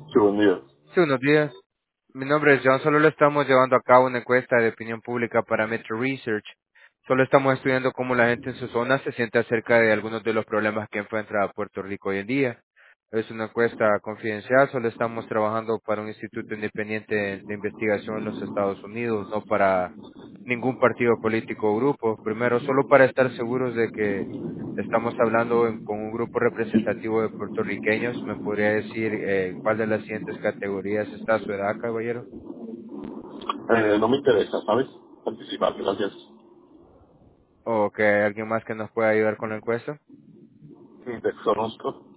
Sí, buen día. Sí, buenos días. Mi nombre es John. Solo le estamos llevando a cabo una encuesta de opinión pública para Metro Research. Solo estamos estudiando cómo la gente en su zona se siente acerca de algunos de los problemas que enfrenta Puerto Rico hoy en día. Es una encuesta confidencial. Solo estamos trabajando para un instituto independiente de investigación en los Estados Unidos, no para ningún partido político o grupo. Primero, solo para estar seguros de que estamos hablando con un grupo representativo de puertorriqueños. ¿Me podría decir cuál de las siguientes categorías está a su edad, caballero? No me interesa, ¿sabes? Participar, gracias. ¿O que hay alguien más que nos pueda ayudar con la encuesta? Desconozco.